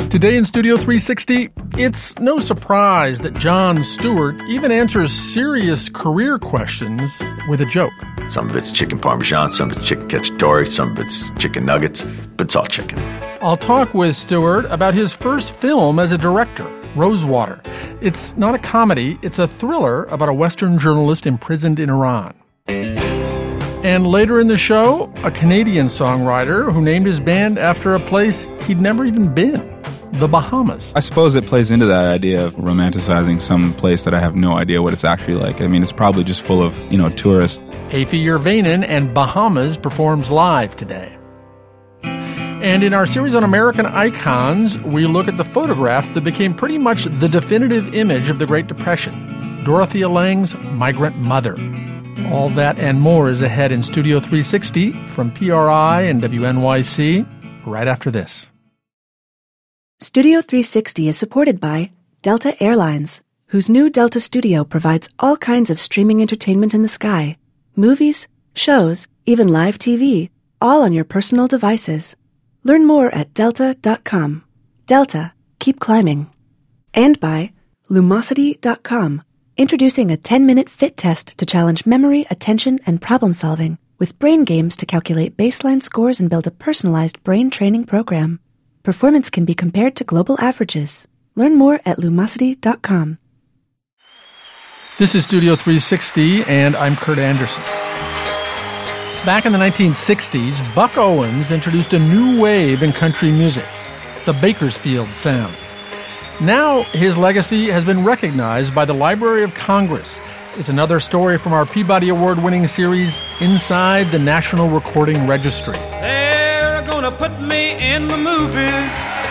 Today in Studio 360, it's no surprise that Jon Stewart even answers serious career questions with a joke. Some of it's chicken parmesan, some of it's chicken cacciatore, some of it's chicken nuggets, but it's all chicken. I'll talk with Stewart about his first film as a director, Rosewater. It's not a comedy, it's a thriller about a Western journalist imprisoned in Iran. And later in the show, a Canadian songwriter who named his band after a place he'd never even been, the Bahamas. I suppose it plays into that idea of romanticizing some place that I have no idea what it's actually like. I mean, it's probably just full of, tourists. Efi Yervainen and Bahamas performs live today. And in our series on American icons, we look at the photograph that became pretty much the definitive image of the Great Depression, Dorothea Lange's Migrant Mother. All that and more is ahead in Studio 360 from PRI and WNYC right after this. Studio 360 is supported by Delta Airlines, whose new Delta Studio provides all kinds of streaming entertainment in the sky. Movies, shows, even live TV, all on your personal devices. Learn more at delta.com. Delta, keep climbing. And by Lumosity.com, introducing a 10-minute fit test to challenge memory, attention, and problem-solving with brain games to calculate baseline scores and build a personalized brain training program. Performance can be compared to global averages. Learn more at Lumosity.com. This is Studio 360, and I'm Kurt Anderson. Back in the 1960s, Buck Owens introduced a new wave in country music, the Bakersfield sound. Now, his legacy has been recognized by the Library of Congress. It's another story from our Peabody Award-winning series, Inside the National Recording Registry. They're gonna put me in the movies.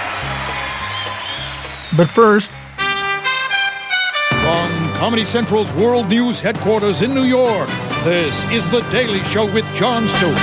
But first, from Comedy Central's World News headquarters in New York, this is The Daily Show with Jon Stewart.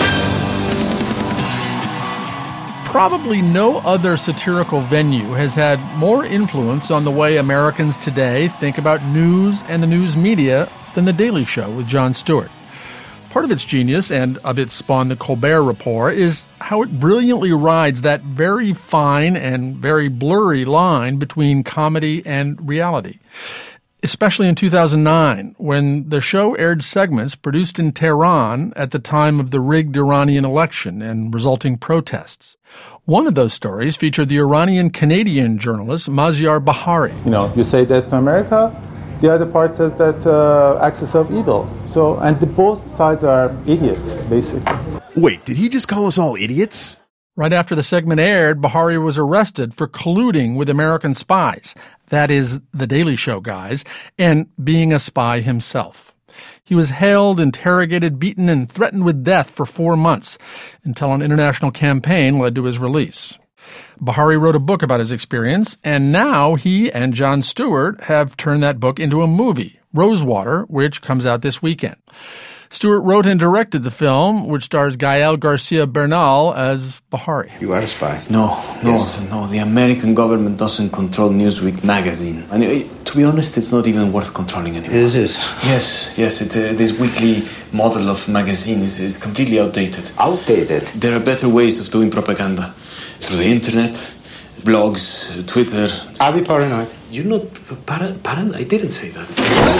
Probably no other satirical venue has had more influence on the way Americans today think about news and the news media than The Daily Show with Jon Stewart. Part of its genius, and of its spawn the Colbert Report, is how it brilliantly rides that very fine and very blurry line between comedy and reality. Especially in 2009, when the show aired segments produced in Tehran at the time of the rigged Iranian election and resulting protests. One of those stories featured the Iranian-Canadian journalist Maziar Bahari. You say death to America, the other part says that axis of evil. And both sides are idiots, basically. Wait, did he just call us all idiots? Right after the segment aired, Bahari was arrested for colluding with American spies, that is, The Daily Show guys, and being a spy himself. He was held, interrogated, beaten, and threatened with death for 4 months, until an international campaign led to his release. Bahari wrote a book about his experience, and now he and Jon Stewart have turned that book into a movie, Rosewater, which comes out this weekend. Stewart wrote and directed the film, which stars Gael Garcia Bernal as Bahari. You are a spy? No. The American government doesn't control Newsweek magazine. And to be honest, it's not even worth controlling anymore. Is it? Yes. This weekly model of magazine is completely outdated. Outdated? There are better ways of doing propaganda. Through the internet, blogs, Twitter. Are we paranoid? You're not paranoid? I didn't say that.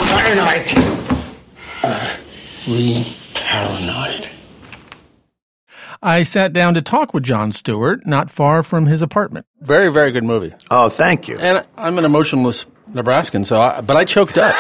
Paranoid! We paranoid. I sat down to talk with Jon Stewart, not far from his apartment. Very, very good movie. Oh, thank you. And I'm an emotionless Nebraskan, but I choked up.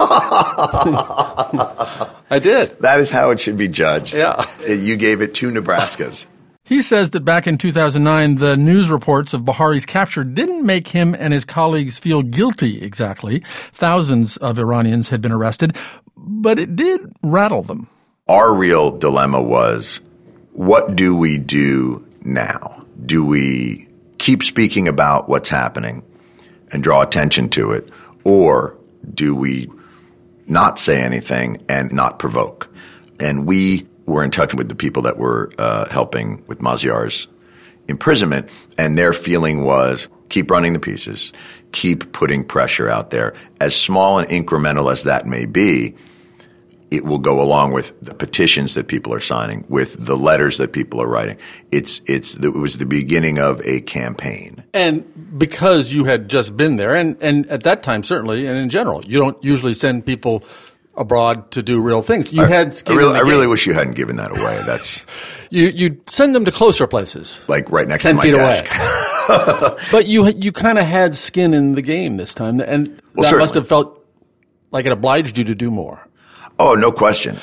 I did. That is how it should be judged. Yeah. You gave it 2 Nebraskas. He says that back in 2009, the news reports of Bahari's capture didn't make him and his colleagues feel guilty exactly. Thousands of Iranians had been arrested, but it did rattle them. Our real dilemma was, what do we do now? Do we keep speaking about what's happening and draw attention to it, or do we not say anything and not provoke? And we were in touch with the people that were helping with Maziar's imprisonment, and their feeling was, keep running the pieces, keep putting pressure out there. As small and incremental as that may be, it will go along with the petitions that people are signing, with the letters that people are writing. It was the beginning of a campaign. And because you had just been there, and at that time certainly, and in general, you don't usually send people abroad to do real things. You had skin in the game. I really wish you hadn't given that away. That's you send them to closer places, like right next to my desk. 10 feet away. But you kind of had skin in the game this time, and that certainly must have felt like it obliged you to do more. Oh, no question.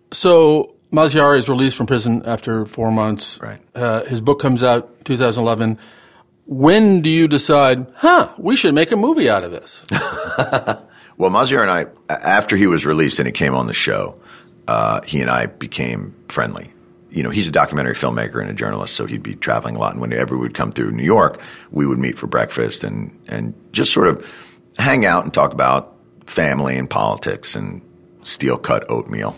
So Maziar is released from prison after 4 months. Right. His book comes out 2011. When do you decide, we should make a movie out of this? Well, Maziar and I, after he was released and he came on the show, he and I became friendly. You know, he's a documentary filmmaker and a journalist, so he'd be traveling a lot. And whenever we'd come through New York, we would meet for breakfast and just sort of hang out and talk about family and politics and steel-cut oatmeal,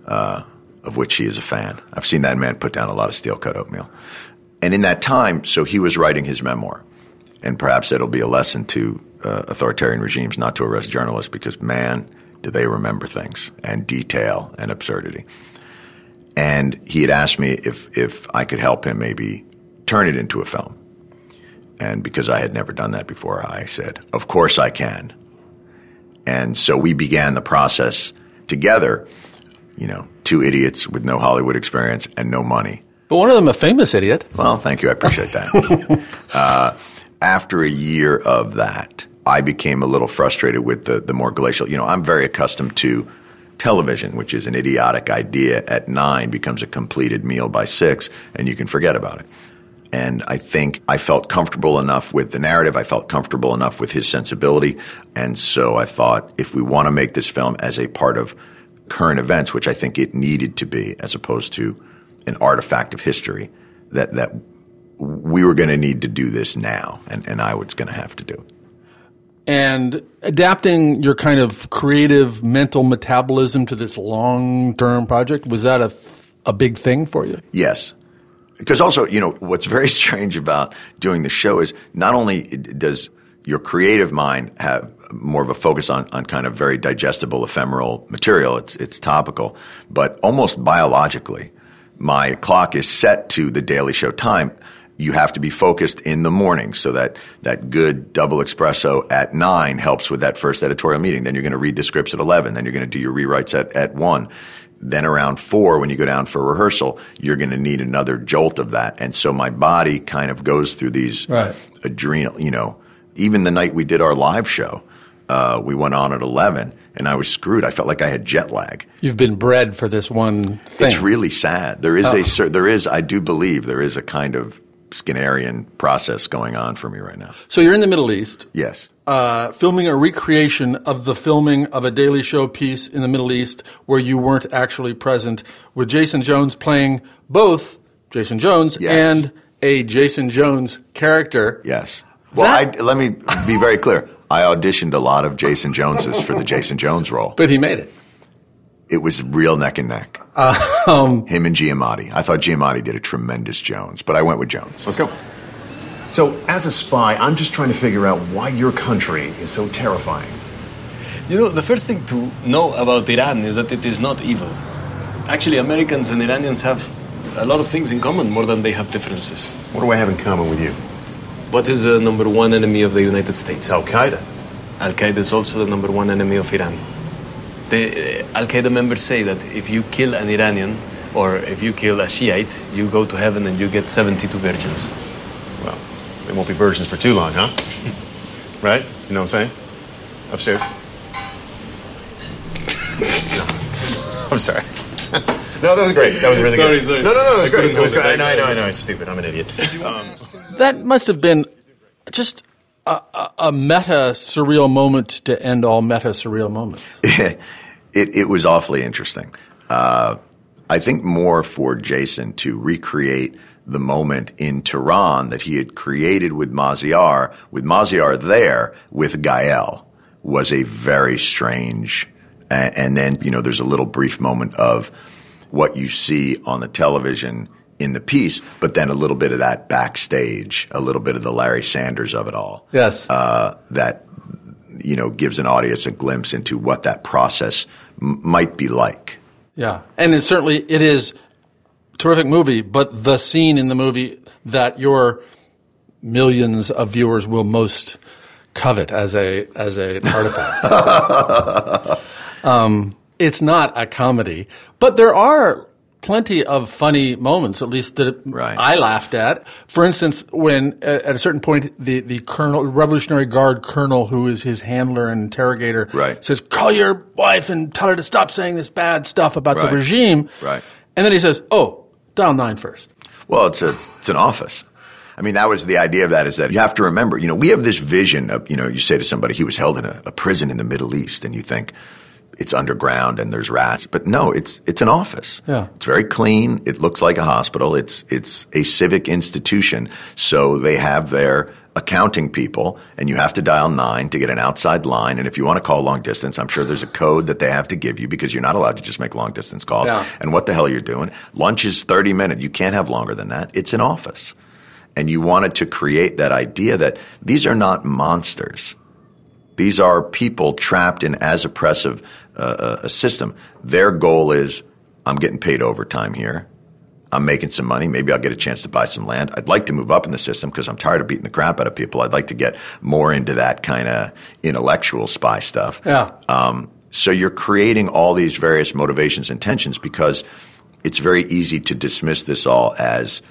of which he is a fan. I've seen that man put down a lot of steel-cut oatmeal. And in that time, so he was writing his memoir. And perhaps it'll be a lesson to authoritarian regimes not to arrest journalists because, man, do they remember things and detail and absurdity. And he had asked me if I could help him maybe turn it into a film. And because I had never done that before, I said, of course I can. And so we began the process together, you know, two idiots with no Hollywood experience and no money. But one of them a famous idiot. Well, thank you. I appreciate that. After a year of that, I became a little frustrated with the more glacial. You know, I'm very accustomed to television, which is an idiotic idea at 9, becomes a completed meal by 6, and you can forget about it. And I think I felt comfortable enough with the narrative. I felt comfortable enough with his sensibility. And so I thought, if we want to make this film as a part of current events, which I think it needed to be, as opposed to an artifact of history, that we were going to need to do this now, and I was going to have to do it. And adapting your kind of creative mental metabolism to this long-term project, was that a big thing for you? Yes. Because also, you know, what's very strange about doing the show is not only does your creative mind have more of a focus on kind of very digestible, ephemeral material, it's topical, but almost biologically, my clock is set to the Daily Show time. You have to be focused in the morning, so that good double espresso at 9 helps with that first editorial meeting. Then you're going to read the scripts at 11. Then you're going to do your rewrites at 1. Then around 4, when you go down for rehearsal, you're going to need another jolt of that. And so my body kind of goes through these adrenal, you know, even the night we did our live show, we went on at 11 and I was screwed. I felt like I had jet lag. You've been bred for this one thing. It's really sad. I do believe there is a kind of Skinnerian process going on for me right now. So you're in the Middle East. Yes. Filming a recreation of the filming of a Daily Show piece in the Middle East where you weren't actually present, with Jason Jones playing both Jason Jones and a Jason Jones character. Yes. Well, let me be very clear. I auditioned a lot of Jason Joneses for the Jason Jones role. But he made it. It was real neck and neck. Him and Giamatti. I thought Giamatti did a tremendous Jones, but I went with Jones. Let's go. So, as a spy, I'm just trying to figure out why your country is so terrifying. You know, the first thing to know about Iran is that it is not evil. Actually, Americans and Iranians have a lot of things in common, more than they have differences. What do I have in common with you? What is the number one enemy of the United States? Al-Qaeda. Al-Qaeda is also the number one enemy of Iran. The Al-Qaeda members say that if you kill an Iranian or if you kill a Shiite, you go to heaven and you get 72 virgins. Well, they won't be virgins for too long, huh? Right? You know what I'm saying? Upstairs. No. I'm sorry. No, that was great. That was really good. Sorry. No, that was great. It was great. I know. It's stupid. I'm an idiot. That must have been just a meta-surreal moment to end all meta-surreal moments. It was awfully interesting. I think more for Jason to recreate the moment in Tehran that he had created with Maziar there with Gael, was a very strange. And then, you know, there's a little brief moment of what you see on the television in the piece, but then a little bit of that backstage, a little bit of the Larry Sanders of it all. Yes. That, you know, gives an audience a glimpse into what that process might be like. Yeah, and it is a terrific movie, but the scene in the movie that your millions of viewers will most covet as an artifact. It's not a comedy, but there are plenty of funny moments, at least that I laughed at. For instance, when at a certain point the colonel, Revolutionary Guard colonel, who is his handler and interrogator, says, "Call your wife and tell her to stop saying this bad stuff about the regime." Right. And then he says, "Oh, dial 9 first." Well, it's an office. I mean, that was the idea of that, is that you have to remember, we have this vision of, you say to somebody, he was held in a prison in the Middle East, and you think it's underground and there's rats. But no, it's an office. Yeah. It's very clean. It looks like a hospital. It's a civic institution. So they have their accounting people, and you have to dial 9 to get an outside line. And if you want to call long distance, I'm sure there's a code that they have to give you, because you're not allowed to just make long distance calls. Yeah. And what the hell you're doing? Lunch is 30 minutes. You can't have longer than that. It's an office. And you wanted to create that idea that these are not monsters. These are people trapped in as oppressive a system. Their goal is, I'm getting paid overtime here. I'm making some money. Maybe I'll get a chance to buy some land. I'd like to move up in the system because I'm tired of beating the crap out of people. I'd like to get more into that kind of intellectual spy stuff. Yeah. So you're creating all these various motivations and tensions, because it's very easy to dismiss this all as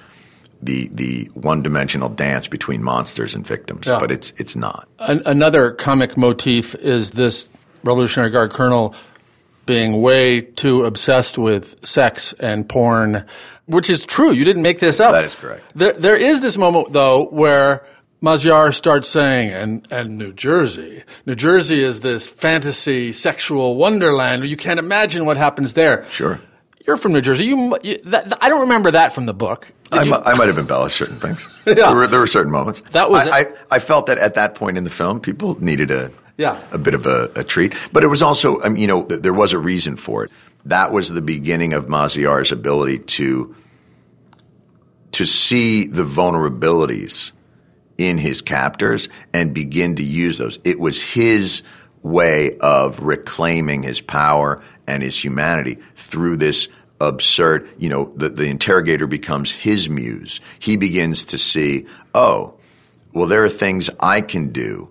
the one-dimensional dance between monsters and victims, but it's not. Another comic motif is this Revolutionary Guard colonel being way too obsessed with sex and porn, which is true. You didn't make this up. That is correct. There is this moment, though, where Magyar starts saying, and New Jersey is this fantasy sexual wonderland. You can't imagine what happens there. Sure. You're from New Jersey. I don't remember that from the book. I might have embellished certain things. Yeah. There were certain moments. I felt that at that point in the film, people needed a bit of a treat. But it was also, there was a reason for it. That was the beginning of Magyar's ability to see the vulnerabilities in his captors and begin to use those. It was his way of reclaiming his power and his humanity through this absurd, the interrogator becomes his muse. He begins to see, oh, well, there are things I can do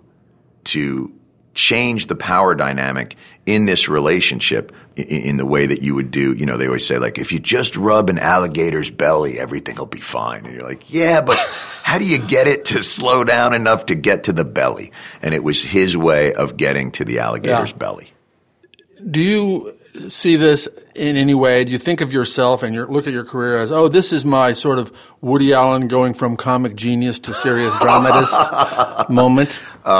to change the power dynamic in this relationship in the way that you would do. They always say, like, if you just rub an alligator's belly, everything will be fine. And you're like, yeah, but how do you get it to slow down enough to get to the belly? And it was his way of getting to the alligator's belly. Do you see this in any way? Do you think of yourself and look at your career as, oh, this is my sort of Woody Allen going from comic genius to serious dramatist moment?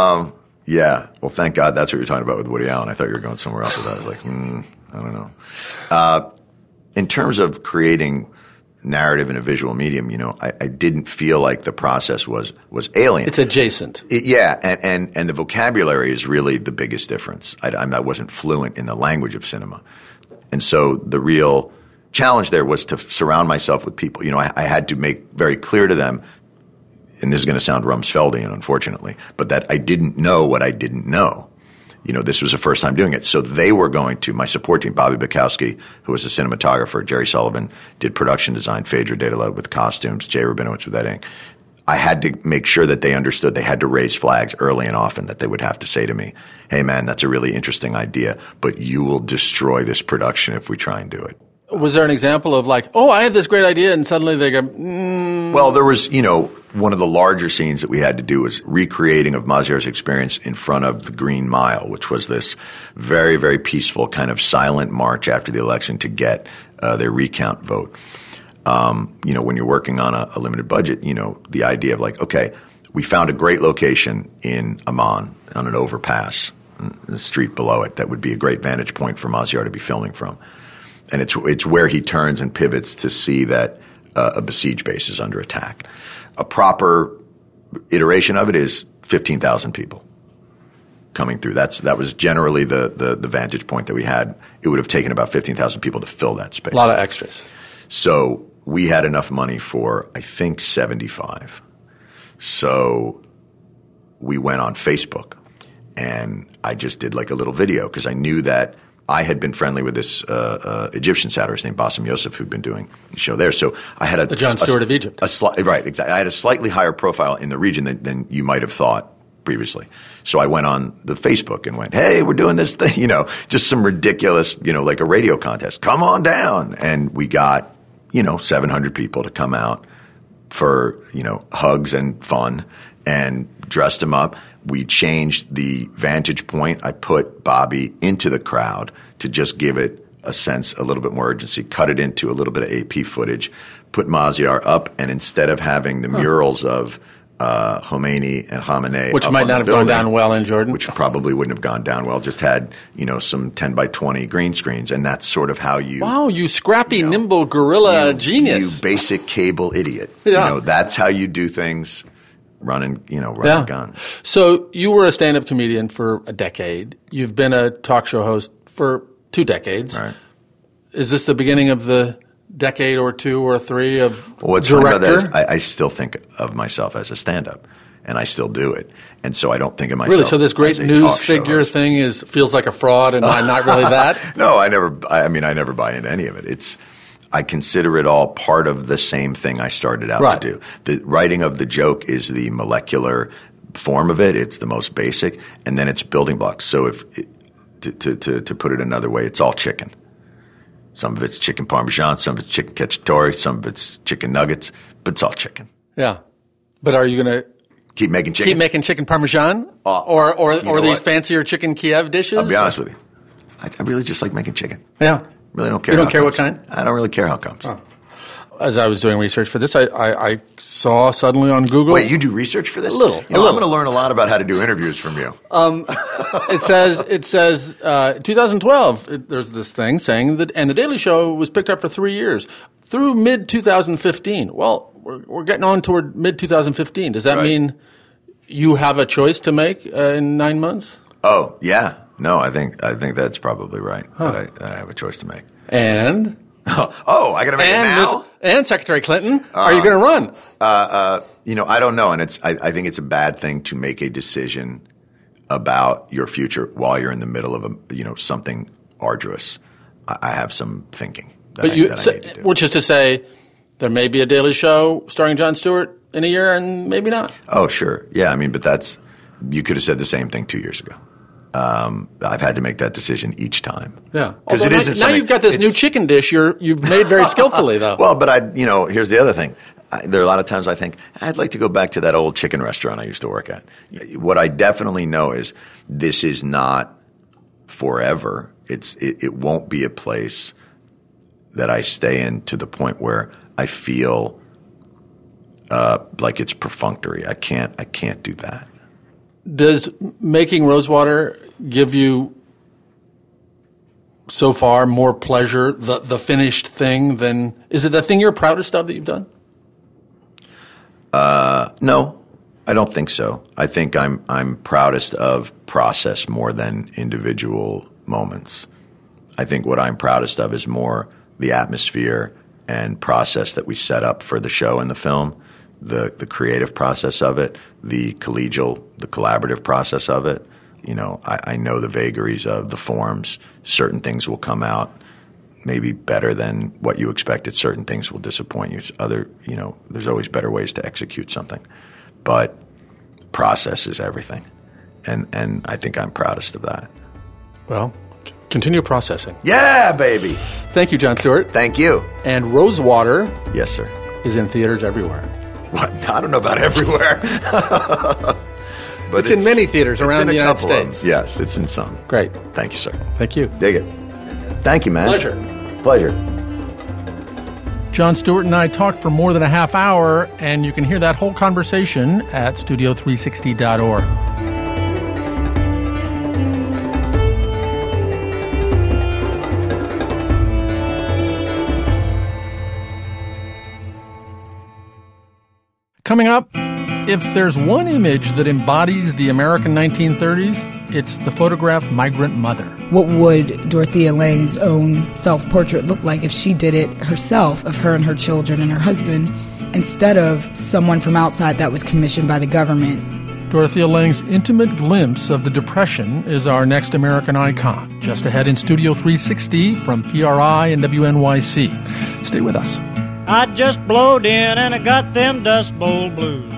Yeah. Well, thank God that's what you're talking about with Woody Allen. I thought you were going somewhere else with that. I was like, I don't know. In terms of creating narrative in a visual medium, I didn't feel like the process was alien. It's adjacent. And the vocabulary is really the biggest difference. I wasn't fluent in the language of cinema. And so the real challenge there was to surround myself with people. I had to make very clear to them, and this is going to sound Rumsfeldian, unfortunately, but that I didn't know what I didn't know. This was the first time doing it. So they were going to, my support team, Bobby Bukowski, who was a cinematographer, Jerry Sullivan did production design, Phaedra Data with costumes, Jay Rabinowitz with editing. I had to make sure that they understood. They had to raise flags early and often that they would have to say to me, hey, man, that's a really interesting idea, but you will destroy this production if we try and do it. Was there an example of like, oh, I have this great idea, and suddenly they go, Well, there was, one of the larger scenes that we had to do was recreating of Magyar's experience in front of the Green Mile, which was this very, very peaceful kind of silent march after the election to get their recount vote. When you're working on a limited budget, the idea of like, okay, we found a great location in Amman on an overpass, the street below it, that would be a great vantage point for Magyar to be filming from. And it's where he turns and pivots to see that a besieged base is under attack. A proper iteration of it is 15,000 people coming through. That was generally the vantage point that we had. It would have taken about 15,000 people to fill that space. A lot of extras. So we had enough money for, I think, 75. So we went on Facebook, and I just did like a little video because I knew that I had been friendly with this Egyptian satirist named Bassem Youssef who'd been doing the show there. So I had the Jon Stewart of Egypt. Right, exactly. I had a slightly higher profile in the region than you might have thought previously. So I went on the Facebook and went, hey, we're doing this thing, just some ridiculous, like a radio contest. Come on down. And we got, 700 people to come out for, hugs and fun and dressed them up. We changed the vantage point. I put Bobby into the crowd to just give it a sense, a little bit more urgency, cut it into a little bit of AP footage, put Maziar up, and instead of having the murals of Khomeini and Khamenei, which might not have gone down well in Jordan, which probably wouldn't have gone down well, just had some 10 by 20 green screens, and that's sort of how you. Wow, you scrappy, nimble guerrilla genius! You basic cable idiot. Yeah. That's how you do things. Running a gun. So you were a stand-up comedian for a decade. You've been a talk show host for 2 decades. Right. Is this the beginning of the decade or 2 or 3 of what's director? Funny about that is I still think of myself as a stand-up, and I still do it. And so I don't think of myself really. So this great news figure thing feels like a fraud, and I'm not really that. No, I never buy into any of it. I consider it all part of the same thing I started out to do. The writing of the joke is the molecular form of it. It's the most basic, and then it's building blocks. So to put it another way, it's all chicken. Some of it's chicken parmesan, some of it's chicken cacciatore, some of it's chicken nuggets, but it's all chicken. Yeah. But are you going to keep making chicken? Keep making chicken parmesan? Or these fancier chicken Kiev dishes? I'll be honest with you. I really just like making chicken. Yeah. Really don't care. You don't care what kind? I don't really care how it comes. Oh. As I was doing research for this, I saw suddenly on Google. Wait, you do research for this? A little. I'm going to learn a lot about how to do interviews from you. It says 2012. There's this thing saying that, and the Daily Show was picked up for 3 years through mid 2015. Well, we're getting on toward mid 2015. Does that mean you have a choice to make in 9 months? Oh yeah. No, I think that's probably right. That I have a choice to make. And I got to make it now. And Secretary Clinton, are you going to run? I don't know, and I think it's a bad thing to make a decision about your future while you're in the middle of something arduous. I have some thinking that I need to do. Which is to say, there may be a Daily Show starring Jon Stewart in a year, and maybe not. Oh, sure, yeah. But you could have said the same thing 2 years ago. I've had to make that decision each time. Yeah, because it isn't. Now you've got this new chicken dish you've made very skillfully, though. Well, but here's the other thing. There are a lot of times I think I'd like to go back to that old chicken restaurant I used to work at. What I definitely know is this is not forever. It won't be a place that I stay in to the point where I feel like it's perfunctory. I can't do that. Does making Rosewater give you so far more pleasure, the finished thing, than is it the thing you're proudest of that you've done? No, I don't think so. I think I'm proudest of process more than individual moments. I think what I'm proudest of is more the atmosphere and process that we set up for the show and the film. The creative process of it, the collaborative process of it. I know the vagaries of the forms. Certain things will come out maybe better than what you expected. Certain things will disappoint you. There's always better ways to execute something. But process is everything. And I think I'm proudest of that. Well, continue processing. Yeah, baby. Thank you, Jon Stewart. Thank you. And Rosewater. Yes, sir. Is in theaters everywhere. What? I don't know about everywhere. But it's in many theaters around the United States. Yes, it's in some. Great. Thank you, sir. Thank you. Dig it. Thank you, man. Pleasure. Jon Stewart and I talked for more than a half hour, and you can hear that whole conversation at studio360.org. Coming up, if there's one image that embodies the American 1930s, it's the photograph Migrant Mother. What would Dorothea Lange's own self-portrait look like if she did it herself, of her and her children and her husband, instead of someone from outside that was commissioned by the government Dorothea Lange's intimate glimpse of the Depression is our next American icon, just ahead in Studio 360 from PRI and WNYC. Stay with us. I just blowed in and I got them Dust Bowl blues.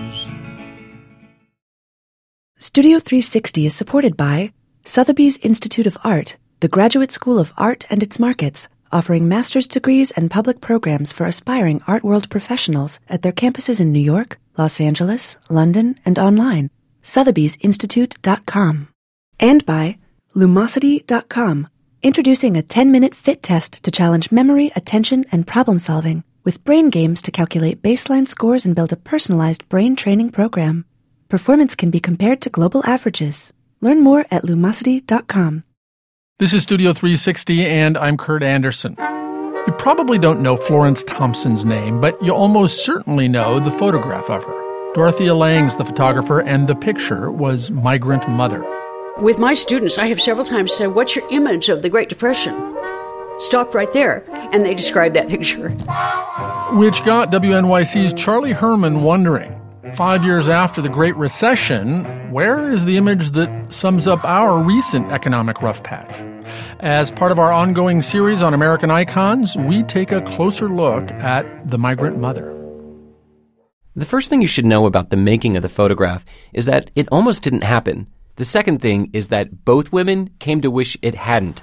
Studio 360 is supported by Sotheby's Institute of Art, the Graduate School of Art and its markets, offering master's degrees and public programs for aspiring art world professionals at their campuses in New York, Los Angeles, London, and online. Sotheby'sInstitute.com. And by Lumosity.com, introducing a 10-minute fit test to challenge memory, attention, and problem-solving, with brain games to calculate baseline scores and build a personalized brain training program. Performance can be compared to global averages. Learn more at Lumosity.com. This is Studio 360, and I'm Kurt Anderson. You probably don't know Florence Thompson's name, but you almost certainly know the photograph of her. Dorothea Lange's the photographer, and the picture was Migrant Mother. With my students, I have several times said, what's your image of the Great Depression? Stop right there, and they describe that picture. Which got WNYC's Charlie Herman wondering, 5 years after the Great Recession, where is the image that sums up our recent economic rough patch? As part of our ongoing series on American icons, we take a closer look at the Migrant Mother. The first thing you should know about the making of the photograph is that it almost didn't happen. The second thing is that both women came to wish it hadn't.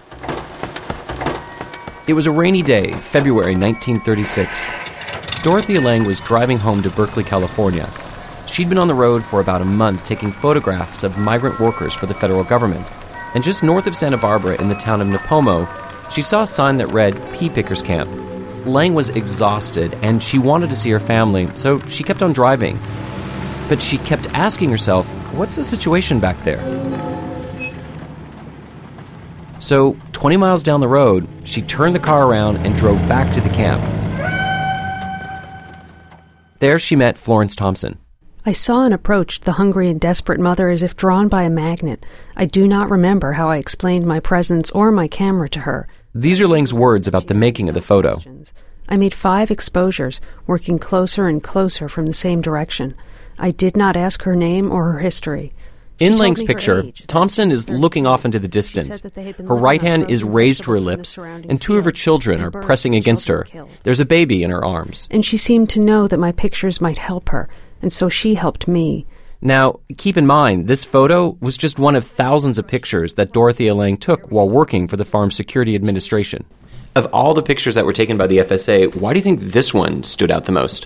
It was a rainy day, February 1936. Dorothea Lange was driving home to Berkeley, California. She'd been on the road for about a month taking photographs of migrant workers for the federal government. And just north of Santa Barbara in the town of Nipomo, she saw a sign that read, Pea Pickers Camp. Lange was exhausted, and she wanted to see her family, so she kept on driving. But she kept asking herself, what's the situation back there? So, 20 miles down the road, she turned the car around and drove back to the camp. There she met Florence Thompson. I saw and approached the hungry and desperate mother as if drawn by a magnet. I do not remember how I explained my presence or my camera to her. These are Lange's words about the making of the photo. I made 5 exposures, working closer and closer from the same direction. I did not ask her name or her history. In Lange's picture, Thompson is looking off into the distance. Her right hand is raised to her lips, and 2 of her children are pressing against her. There's a baby in her arms. And she seemed to know that my pictures might help her, and so she helped me. Now, keep in mind, this photo was just one of thousands of pictures that Dorothea Lange took while working for the Farm Security Administration. Of all the pictures that were taken by the FSA, why do you think this one stood out the most?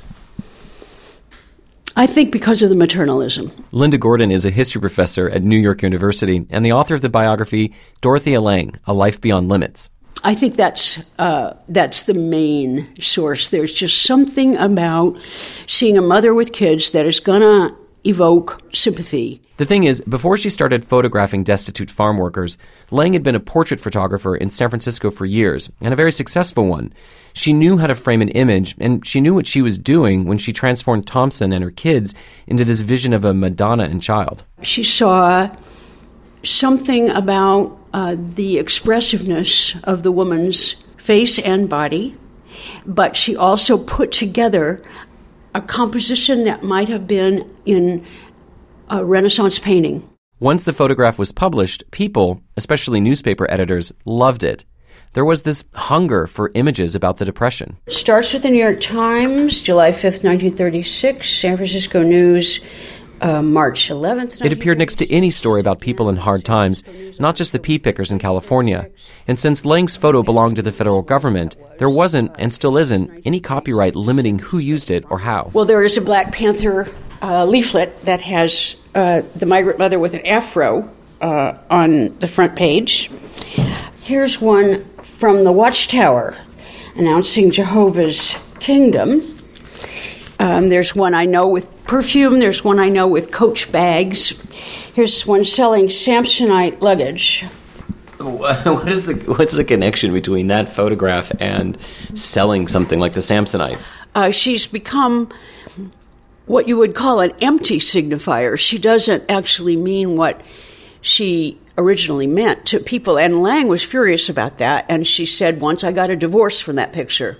I think because of the maternalism. Linda Gordon is a history professor at New York University and the author of the biography Dorothea Lange, A Life Beyond Limits. I think that's the main source. There's just something about seeing a mother with kids that is going to evoke sympathy. The thing is, before she started photographing destitute farm workers, Lange had been a portrait photographer in San Francisco for years, and a very successful one. She knew how to frame an image, and she knew what she was doing when she transformed Thompson and her kids into this vision of a Madonna and child. She saw something about the expressiveness of the woman's face and body, but she also put together a composition that might have been in a Renaissance painting. Once the photograph was published, people, especially newspaper editors, loved it. There was this hunger for images about the Depression. It starts with the New York Times, July 5th, 1936, San Francisco News, March 11th. It appeared next to any story about people in hard times, not just the pea pickers in California. And since Lange's photo belonged to the federal government, there wasn't, and still isn't, any copyright limiting who used it or how. Well, there is a Black Panther leaflet that has the migrant mother with an afro on the front page. Here's one from the Watchtower announcing Jehovah's Kingdom. There's one I know with perfume. There's one I know with Coach bags. Here's one selling Samsonite luggage. What's the connection between that photograph and selling something like the Samsonite? She's become what you would call an empty signifier. She doesn't actually mean what she originally meant to people. And Lange was furious about that. And she said, once I got a divorce from that picture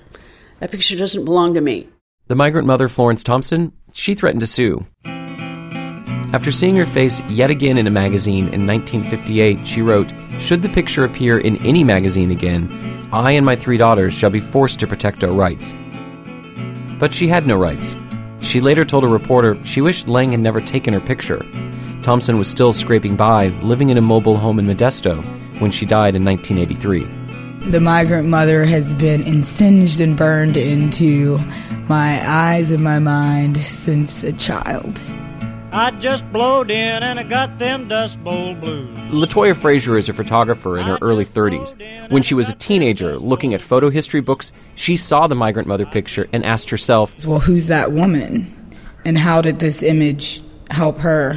doesn't belong to me. The migrant mother, Florence Thompson, she threatened to sue. After seeing her face yet again in a magazine in 1958, she wrote, "Should the picture appear in any magazine again, I and my 3 daughters shall be forced to protect our rights." But she had no rights. She later told a reporter she wished Lang had never taken her picture. Thompson was still scraping by, living in a mobile home in Modesto, when she died in 1983. The migrant mother has been singed and burned into my eyes and my mind since a child. I just blowed in and I got them Dust Bowl blues. LaToya Frazier is a photographer in her early 30s. When she was a teenager looking at photo history books, she saw the migrant mother picture and asked herself, well, who's that woman? And how did this image help her,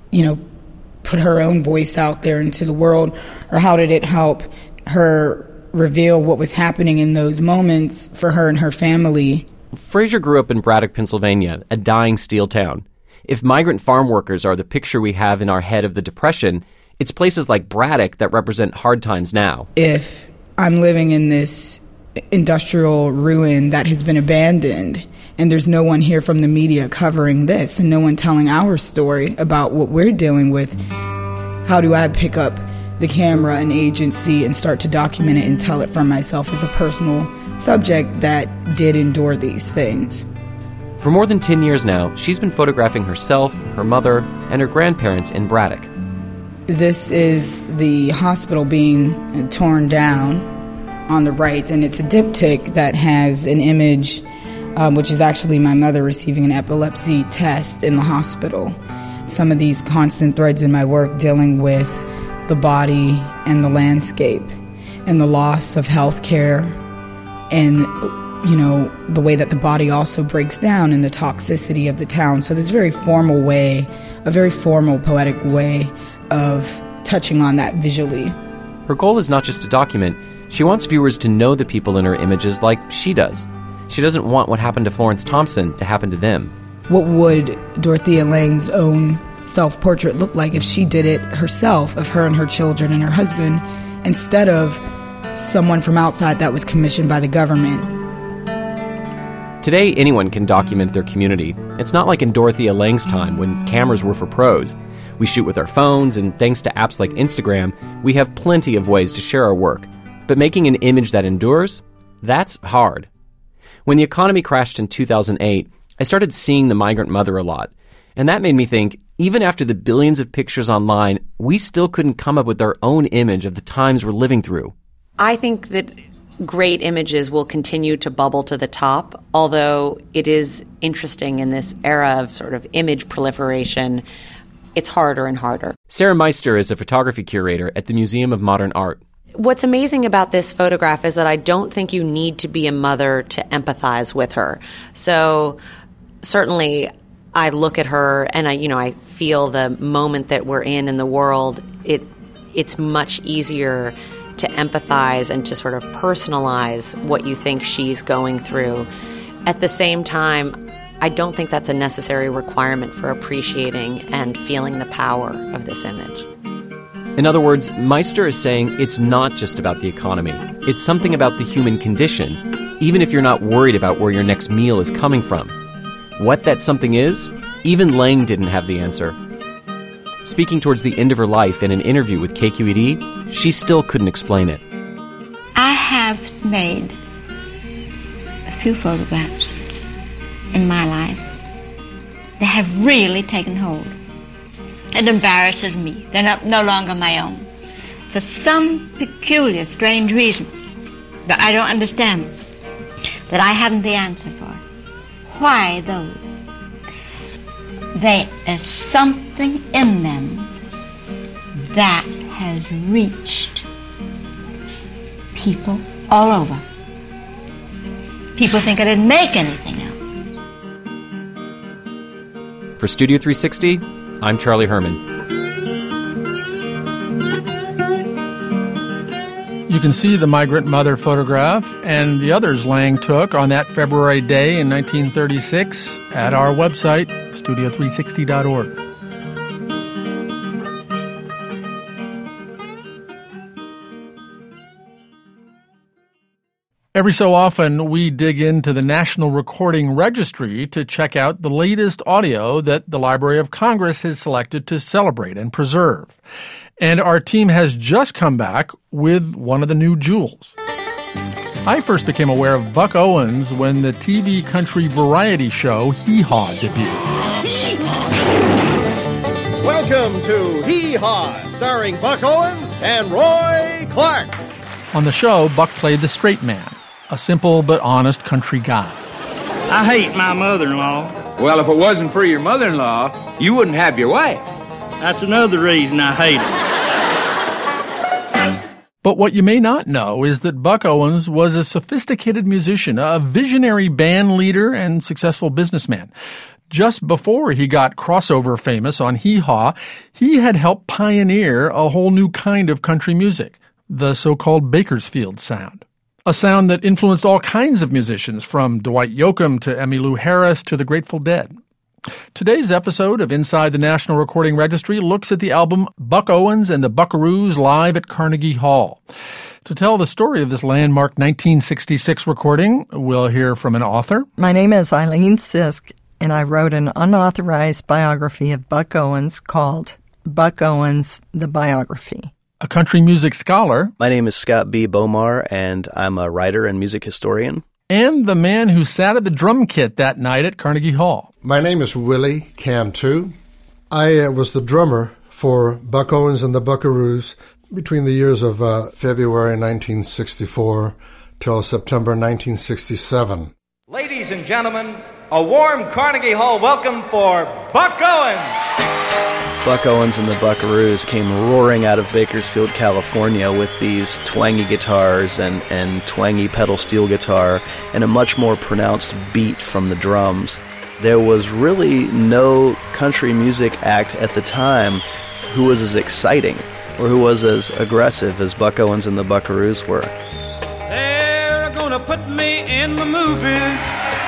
put her own voice out there into the world? Or how did it help her reveal what was happening in those moments for her and her family? Frazier grew up in Braddock, Pennsylvania, a dying steel town. If migrant farm workers are the picture we have in our head of the Depression, it's places like Braddock that represent hard times now. If I'm living in this industrial ruin that has been abandoned, and there's no one here from the media covering this, and no one telling our story about what we're dealing with, how do I pick up the camera and agency and start to document it and tell it from myself as a personal subject that did endure these things? For more than 10 years now, she's been photographing herself, her mother, and her grandparents in Braddock. This is the hospital being torn down on the right, and it's a diptych that has an image, which is actually my mother receiving an epilepsy test in the hospital. Some of these constant threads in my work dealing with the body and the landscape and the loss of health care and the way that the body also breaks down and the toxicity of the town. So this very formal way, a very formal poetic way of touching on that visually. Her goal is not just to document. She wants viewers to know the people in her images like she does. She doesn't want what happened to Florence Thompson to happen to them. What would Dorothea Lange's own self-portrait look like if she did it herself, of her and her children and her husband, instead of someone from outside that was commissioned by the government? Today, anyone can document their community. It's not like in Dorothea Lange's time when cameras were for pros. We shoot with our phones, and thanks to apps like Instagram, we have plenty of ways to share our work. But making an image that endures, that's hard. When the economy crashed in 2008, I started seeing the migrant mother a lot. And that made me think, even after the billions of pictures online, we still couldn't come up with our own image of the times we're living through. I think that great images will continue to bubble to the top, although it is interesting in this era of sort of image proliferation, it's harder and harder. Sarah Meister is a photography curator at the Museum of Modern Art. What's amazing about this photograph is that I don't think you need to be a mother to empathize with her. So certainly I look at her and I feel the moment that we're in the world. It's much easier to empathize and to sort of personalize what you think she's going through. At the same time, I don't think that's a necessary requirement for appreciating and feeling the power of this image. In other words, Meister is saying it's not just about the economy. It's something about the human condition, even if you're not worried about where your next meal is coming from. What that something is, even Lang didn't have the answer. Speaking towards the end of her life in an interview with KQED, she still couldn't explain it. I have made a few photographs in my life that have really taken hold. It embarrasses me. They're no longer my own. For some peculiar, strange reason that I don't understand, that I haven't the answer for. Why those? There's something in them that has reached people all over. People think I didn't make anything else. For Studio 360, I'm Charlie Herman. You can see the migrant mother photograph and the others Lang took on that February day in 1936 at our website, studio360.org. Every so often, we dig into the National Recording Registry to check out the latest audio that the Library of Congress has selected to celebrate and preserve. And our team has just come back with one of the new jewels. I first became aware of Buck Owens when the TV country variety show Hee Haw debuted. Welcome to Hee Haw, starring Buck Owens and Roy Clark. On the show, Buck played the straight man, a simple but honest country guy. I hate my mother-in-law. Well, if it wasn't for your mother-in-law, you wouldn't have your wife. That's another reason I hate her. But what you may not know is that Buck Owens was a sophisticated musician, a visionary band leader, and successful businessman. Just before he got crossover famous on Hee Haw, he had helped pioneer a whole new kind of country music, the so-called Bakersfield sound. A sound that influenced all kinds of musicians, from Dwight Yoakam to Emmylou Harris to the Grateful Dead. Today's episode of Inside the National Recording Registry looks at the album Buck Owens and the Buckaroos live at Carnegie Hall. To tell the story of this landmark 1966 recording, we'll hear from an author. My name is Eileen Sisk, and I wrote an unauthorized biography of Buck Owens called Buck Owens, the Biography. A country music scholar. My name is Scott B. Bomar, and I'm a writer and music historian. And the man who sat at the drum kit that night at Carnegie Hall. My name is Willie Cantu. I was the drummer for Buck Owens and the Buckaroos between the years of February 1964 till September 1967. Ladies and gentlemen, a warm Carnegie Hall welcome for Buck Owens. Buck Owens and the Buckaroos came roaring out of Bakersfield, California with these twangy guitars and twangy pedal steel guitar and a much more pronounced beat from the drums. There was really no country music act at the time who was as exciting or who was as aggressive as Buck Owens and the Buckaroos were. They're gonna put me in the movies.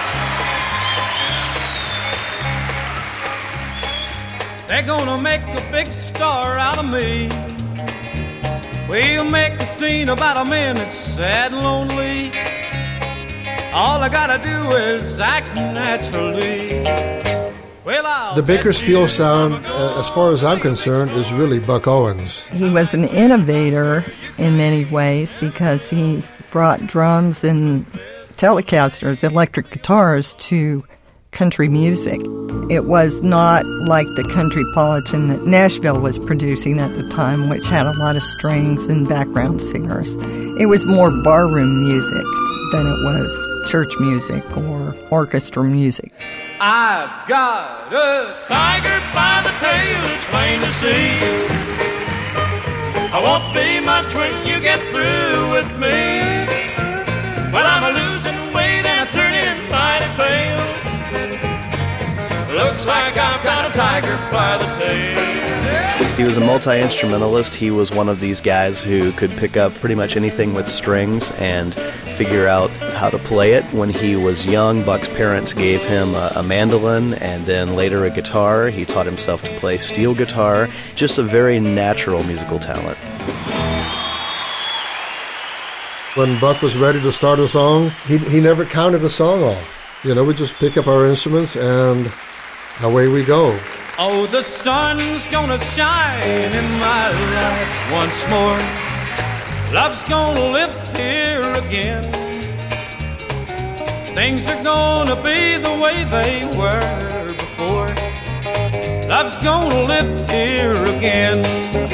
They're gonna make a big star out of me. We'll make a scene about a man that's sad and lonely. All I gotta do is act naturally. Well, the Bakersfield sound, as far as I'm concerned, is really Buck Owens. He was an innovator in many ways because he brought drums and Telecasters, electric guitars, to country music. It was not like the Countrypolitan that Nashville was producing at the time, which had a lot of strings and background singers. It was more barroom music than it was church music or orchestra music. I've got a tiger by the tail, it's plain to see. I won't be much when you get through with me. Well, I'm a losing weight and I turn in mighty pale. Looks like I've got a tiger by the tail. He was a multi-instrumentalist. He was one of these guys who could pick up pretty much anything with strings and figure out how to play it. When he was young, Buck's parents gave him a mandolin and then later a guitar. He taught himself to play steel guitar. Just a very natural musical talent. When Buck was ready to start a song, he never counted a song off. You know, we just pick up our instruments and away we go. Oh, the sun's gonna shine in my life once more. Love's gonna live here again. Things are gonna be the way they were before. Love's gonna live here again.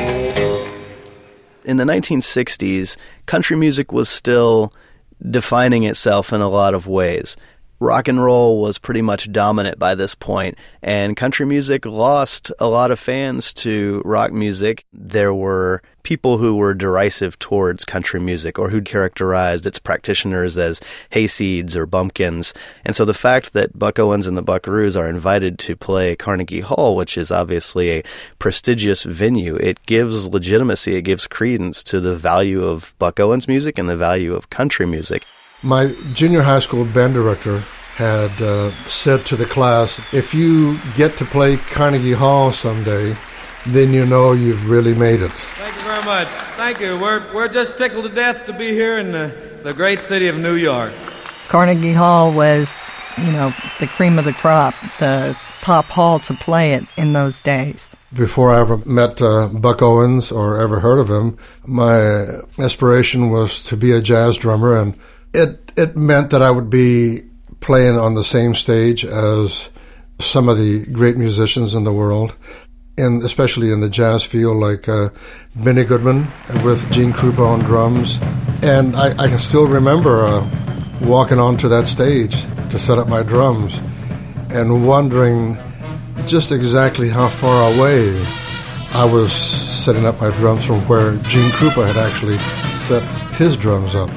In the 1960s, country music was still defining itself in a lot of ways. Rock and roll was pretty much dominant by this point, and country music lost a lot of fans to rock music. There were people who were derisive towards country music or who'd characterized its practitioners as hayseeds or bumpkins. And so the fact that Buck Owens and the Buckaroos are invited to play Carnegie Hall, which is obviously a prestigious venue, it gives legitimacy, it gives credence to the value of Buck Owens music and the value of country music. My junior high school band director had said to the class, if you get to play Carnegie Hall someday, then you know you've really made it. Thank you very much. Thank you. We're just tickled to death to be here, and the great city of New York. Carnegie Hall was, the cream of the crop, the top hall to play it in those days. Before I ever met Buck Owens or ever heard of him, my aspiration was to be a jazz drummer, and it meant that I would be playing on the same stage as some of the great musicians in the world, and especially in the jazz field, like Benny Goodman with Gene Krupa on drums. And I can still remember walking onto that stage to set up my drums and wondering just exactly how far away I was setting up my drums from where Gene Krupa had actually set his drums up.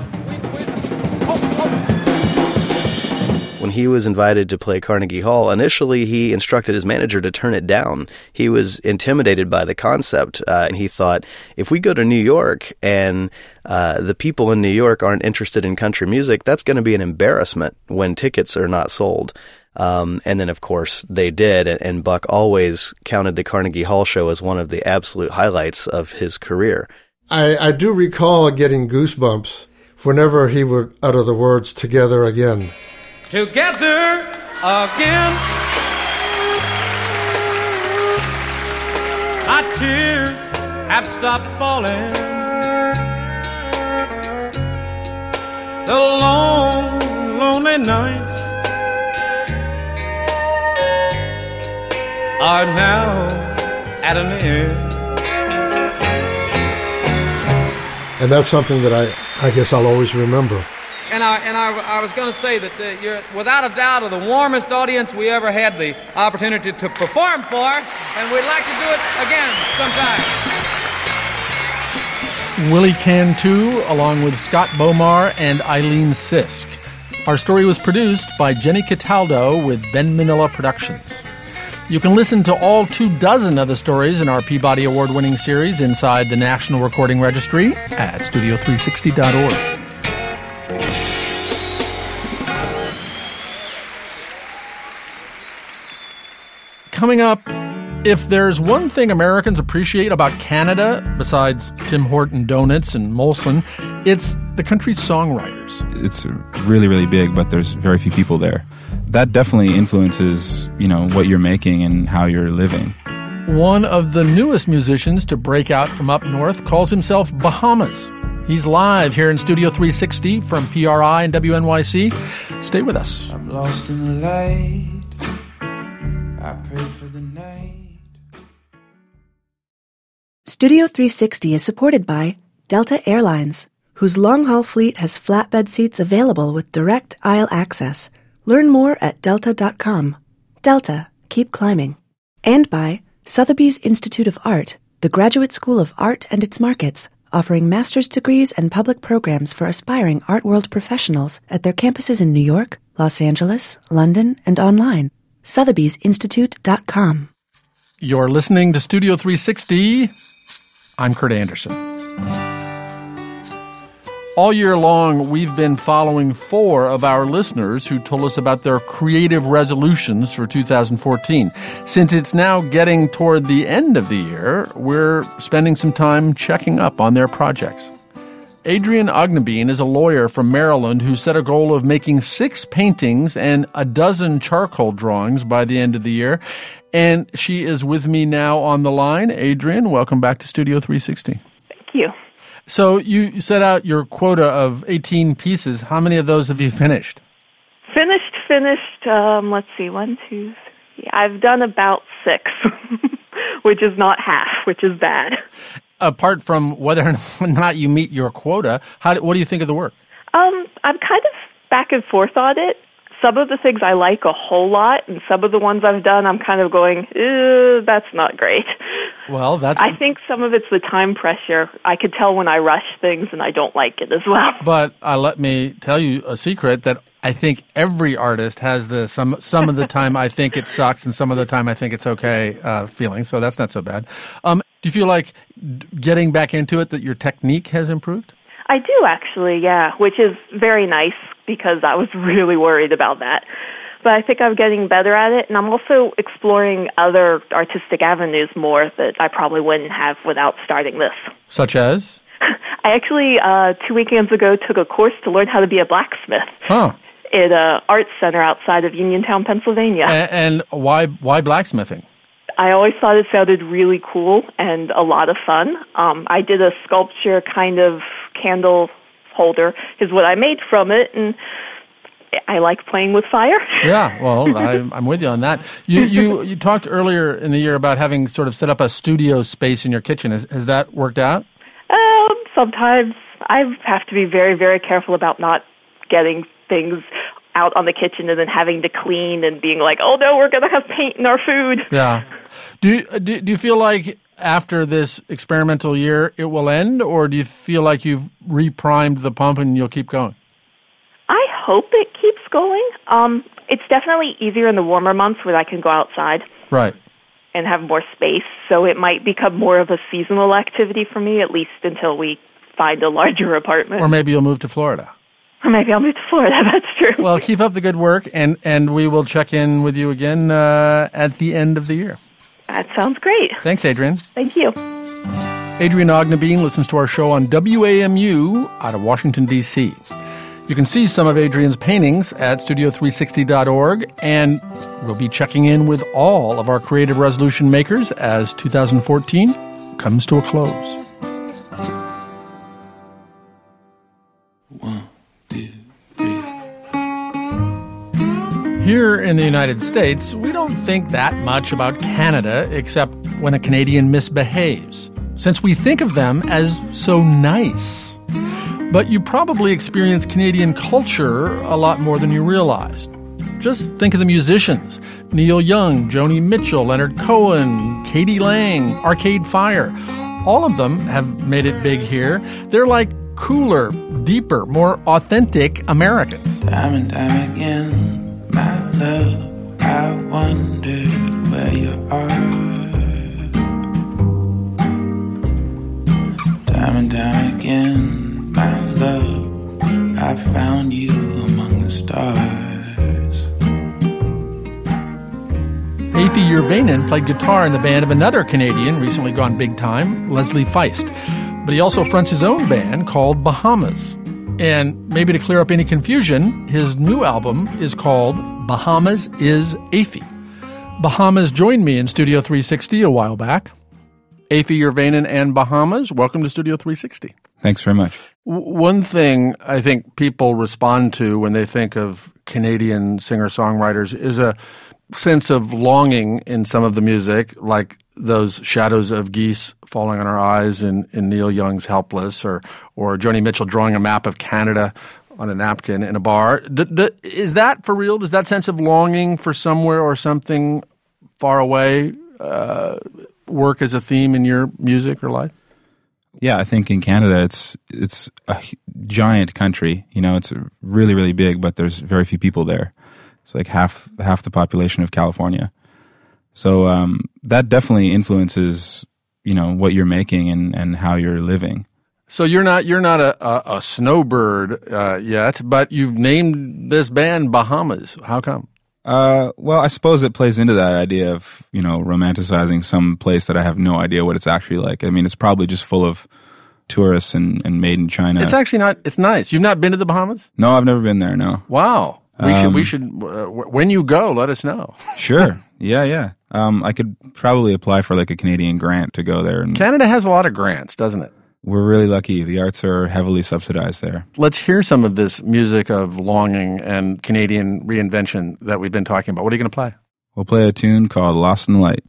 When he was invited to play Carnegie Hall, initially he instructed his manager to turn it down. He was intimidated by the concept, and he thought, if we go to New York and the people in New York aren't interested in country music, that's going to be an embarrassment when tickets are not sold. And then, of course, they did, and Buck always counted the Carnegie Hall show as one of the absolute highlights of his career. I do recall getting goosebumps whenever he would utter the words, "Together again." Together again. My tears have stopped falling. The long, lonely nights are now at an end. And that's something that I guess I'll always remember. And I was going to say that you're, without a doubt, the warmest audience we ever had the opportunity to perform for, and we'd like to do it again sometime. Willie Cantu, along with Scott Bomar and Eileen Sisk. Our story was produced by Jenny Cataldo with Ben Manila Productions. You can listen to all 24 of the stories in our Peabody Award-winning series Inside the National Recording Registry at studio360.org. Coming up, if there's one thing Americans appreciate about Canada, besides Tim Horton donuts and Molson, it's the country songwriters. It's really, really big, but there's very few people there. That definitely influences, what you're making and how you're living. One of the newest musicians to break out from up north calls himself Bahamas. He's live here in Studio 360 from PRI and WNYC. Stay with us. I'm lost in the light. I pray for the night. Studio 360 is supported by Delta Airlines, whose long-haul fleet has flatbed seats available with direct aisle access. Learn more at delta.com. Delta, keep climbing. And by Sotheby's Institute of Art, the graduate school of art and its markets, offering master's degrees and public programs for aspiring art world professionals at their campuses in New York, Los Angeles, London, and online. Sotheby'sInstitute.com. You're listening to Studio 360. I'm Kurt Anderson. All year long, we've been following 4 of our listeners who told us about their creative resolutions for 2014. Since it's now getting toward the end of the year, we're spending some time checking up on their projects. Adrian Ognebeen is a lawyer from Maryland who set a goal of making 6 paintings and 12 charcoal drawings by the end of the year. And she is with me now on the line. Adrian, welcome back to Studio 360. Thank you. So you set out your quota of 18 pieces. How many of those have you finished? Finished. Let's see, 1, 2, 3. I've done about 6, which is not half, which is bad. Apart from whether or not you meet your quota, what do you think of the work? I'm kind of back and forth on it. Some of the things I like a whole lot, and some of the ones I've done, I'm kind of going, that's not great. Well, I think some of it's the time pressure. I could tell when I rush things, and I don't like it as well. But let me tell you a secret that I think every artist has the some of the time I think it sucks, and some of the time I think it's okay feeling. So that's not so bad. Do you feel like getting back into it that your technique has improved? I do, actually, yeah, which is very nice because I was really worried about that. But I think I'm getting better at it, and I'm also exploring other artistic avenues more that I probably wouldn't have without starting this. Such as? I actually, 2 weekends ago, took a course to learn how to be a blacksmith. Huh. At an arts center outside of Uniontown, Pennsylvania. And why blacksmithing? I always thought it sounded really cool and a lot of fun. I did a sculpture kind of candle holder is what I made from it, and I like playing with fire. Yeah, well, I'm with you on that. You talked earlier in the year about having sort of set up a studio space in your kitchen. Has that worked out? Sometimes I have to be very, very careful about not getting things out on the kitchen and then having to clean and being like, oh no, we're going to have paint in our food. Yeah. Do you feel like after this experimental year it will end, or do you feel like you've reprimed the pump and you'll keep going? I hope it keeps going. It's definitely easier in the warmer months when I can go outside. Right. And have more space, so it might become more of a seasonal activity for me, at least until we find a larger apartment. Or maybe you'll move to Florida. Or maybe I'll move to Florida, that's true. Well, keep up the good work, and we will check in with you again at the end of the year. That sounds great. Thanks, Adrienne. Thank you. Adrienne Ognebeen listens to our show on WAMU out of Washington, D.C. You can see some of Adrienne's paintings at studio360.org, and we'll be checking in with all of our creative resolution makers as 2014 comes to a close. 1, 2, 3. Here in the United States, we don't think that much about Canada except when a Canadian misbehaves, since we think of them as so nice. But you probably experience Canadian culture a lot more than you realized. Just think of the musicians: Neil Young, Joni Mitchell, Leonard Cohen, Katie Lang, Arcade Fire. All of them have made it big here. They're like cooler, deeper, more authentic Americans. Time and time again, my love, I wondered where you are. Time and time again, my love, I found you among the stars. Efi Yervainen played guitar in the band of another Canadian recently gone big time, Leslie Feist. But he also fronts his own band called Bahamas. And maybe to clear up any confusion, his new album is called Bahamas is Efi. Bahamas joined me in Studio 360 a while back. Efi Yervainen and Bahamas, welcome to Studio 360. Thanks very much. One thing I think people respond to when they think of Canadian singer-songwriters is a sense of longing in some of the music, like those shadows of geese falling on our eyes in Neil Young's Helpless, or Joni Mitchell drawing a map of Canada on a napkin in a bar. Is that for real? Does that sense of longing for somewhere or something far away work as a theme in your music or life? Yeah, I think in Canada it's a giant country. You know, it's really, really big, but there's very few people there. It's like half the population of California. So that definitely influences, you know, what you're making and how you're living. So you're not a snowbird yet, but you've named this band Bahamas. How come? Well, I suppose it plays into that idea of, you know, romanticizing some place that I have no idea what it's actually like. I mean, it's probably just full of tourists and made in China. It's actually not. It's nice. You've not been to the Bahamas? No, I've never been there, no. Wow. We should when you go, let us know. Sure. Yeah. I could probably apply for like a Canadian grant to go there. Canada has a lot of grants, doesn't it? We're really lucky. The arts are heavily subsidized there. Let's hear some of this music of longing and Canadian reinvention that we've been talking about. What are you going to play? We'll play a tune called Lost in the Light.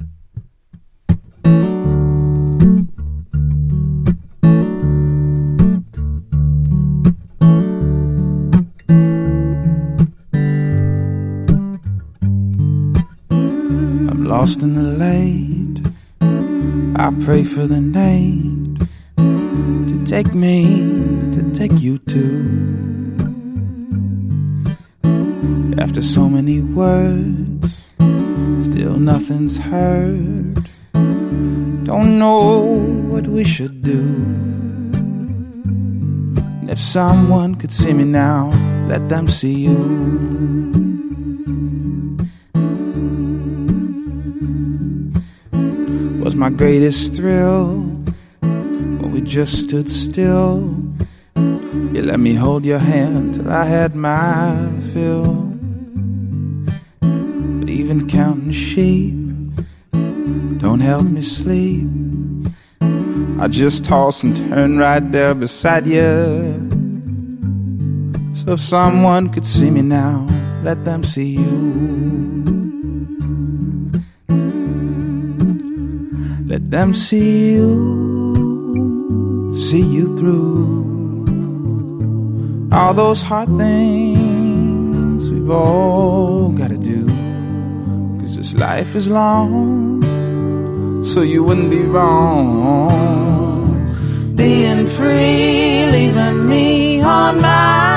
Lost in the light, I pray for the night to take me, to take you to. After so many words, still nothing's heard. Don't know what we should do. And if someone could see me now, let them see you. Was my greatest thrill when we just stood still. You let me hold your hand till I had my fill. But even counting sheep don't help me sleep. I just toss and turn right there beside you. So if someone could see me now, let them see you. Let them see you through all those hard things we've all gotta do. 'Cause this life is long, so you wouldn't be wrong being free, leaving me on my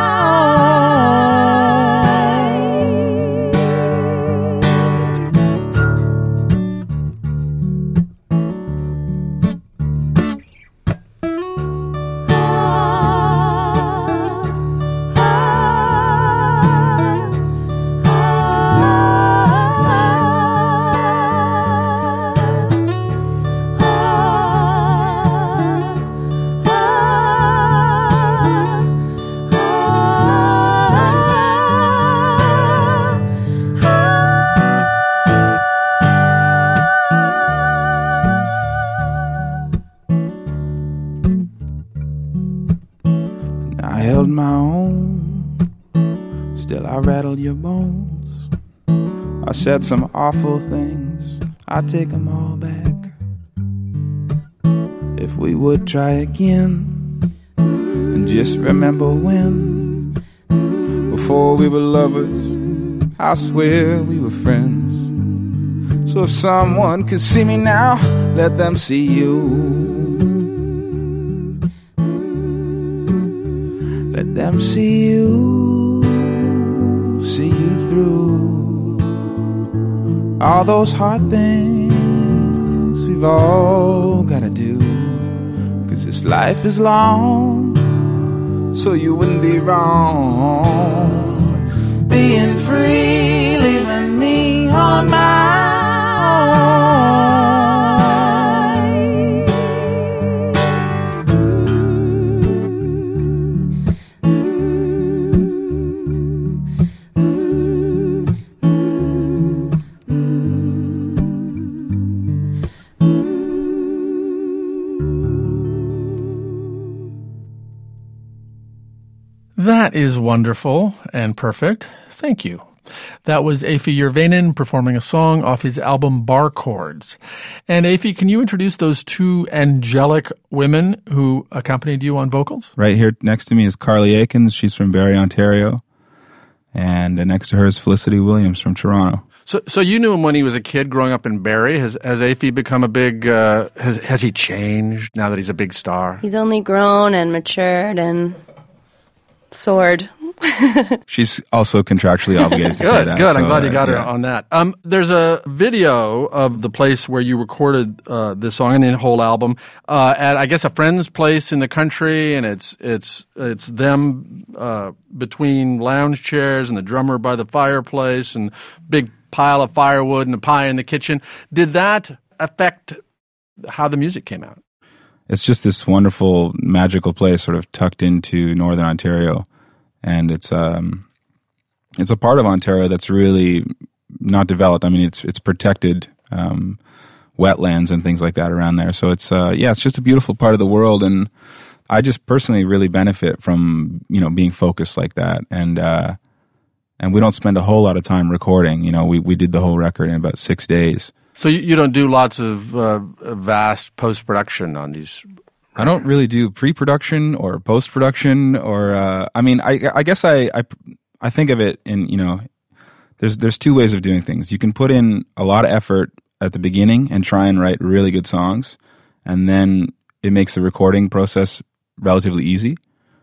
your bones. I said some awful things, I take them all back. If we would try again, and just remember when, before we were lovers, I swear we were friends. So if someone could see me now, let them see you. Let them see you through all those hard things we've all gotta do. 'Cause this life is long, so you wouldn't be wrong being free, leaving me on my That is wonderful and perfect. Thank you. That was Efi Järvinen performing a song off his album Bar Chords. And Efi, can you introduce those two angelic women who accompanied you on vocals? Right here next to me is Carly Aikens. She's from Barrie, Ontario. And next to her is Felicity Williams from Toronto. So you knew him when he was a kid growing up in Barrie. Has Efi become a big, has he changed now that he's a big star? He's only grown and matured and soared. She's also contractually obligated to say that. Good. So, I'm glad you got her on that. There's a video of the place where you recorded this song and the whole album at, I guess, a friend's place in the country, and it's them between lounge chairs and the drummer by the fireplace and big pile of firewood and a pie in the kitchen. Did that affect how the music came out? It's just this wonderful, magical place sort of tucked into Northern Ontario. And it's a part of Ontario that's really not developed. I mean, it's protected wetlands and things like that around there. So it's it's just a beautiful part of the world, and I just personally really benefit from being focused like that. And we don't spend a whole lot of time recording. We did the whole record in about 6 days. So you don't do lots of vast post-production on these? I don't really do pre-production or post-production or, I guess I think of it in, there's two ways of doing things. You can put in a lot of effort at the beginning and try and write really good songs, and then it makes the recording process relatively easy.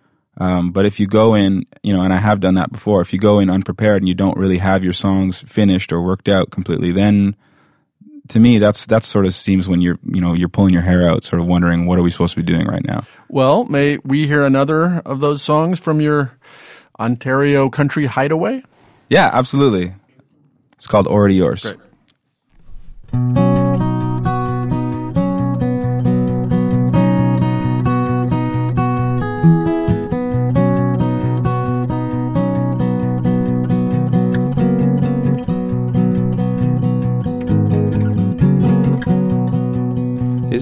But if you go in, and I have done that before, if you go in unprepared and you don't really have your songs finished or worked out completely, then to me, that sort of seems when you're pulling your hair out, sort of wondering, what are we supposed to be doing right now? Well, may we hear another of those songs from your Ontario country hideaway? Yeah, absolutely. It's called Already Yours. Great.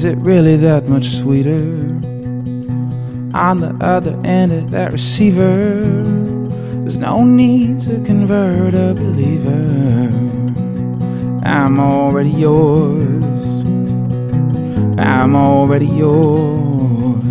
it really that much sweeter? On the other end of that receiver, there's no need to convert a believer. I'm already yours. I'm already yours.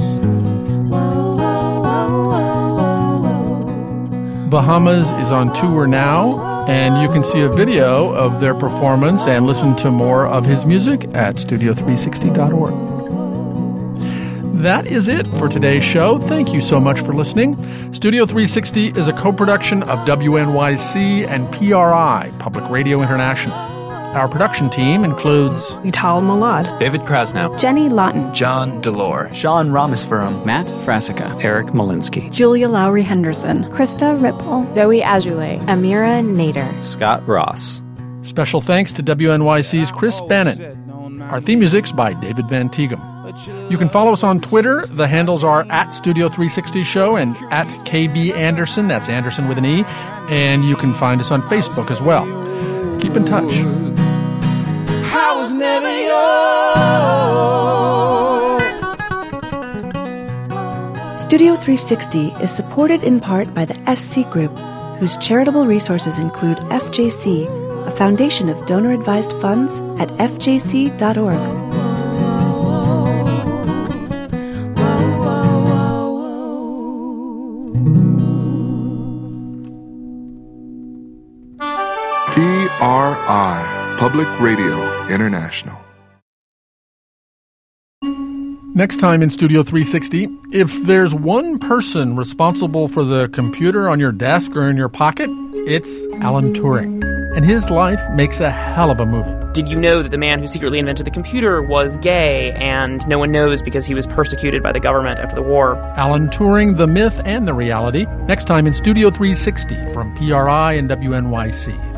Bahamas is on tour now, and you can see a video of their performance and listen to more of his music at studio360.org. That is it for today's show. Thank you so much for listening. Studio 360 is a co-production of WNYC and PRI, Public Radio International. Our production team includes Vital Malad, David Krasnow, Jenny Lawton, John Delore, Sean Ramaspuram, Matt Frasica, Eric Molinsky, Julia Lowry Henderson, Krista Ripple, Zoe Azulay, Amira Nader, Scott Ross. Special thanks to WNYC's Chris Bannon. Our theme music's by David Van Tighem. You can follow us on Twitter. The handles are at Studio 360 Show and at KB Anderson. That's Anderson with an E. And you can find us on Facebook as well. Keep in touch. I was never yours. Studio 360 is supported in part by the SC Group, whose charitable resources include FJC, a foundation of donor-advised funds at fjc.org. PRI, Public Radio International. Next time in Studio 360, if there's one person responsible for the computer on your desk or in your pocket, it's Alan Turing. And his life makes a hell of a movie. Did you know that the man who secretly invented the computer was gay, and no one knows because he was persecuted by the government after the war? Alan Turing, the myth and the reality, next time in Studio 360 from PRI and WNYC.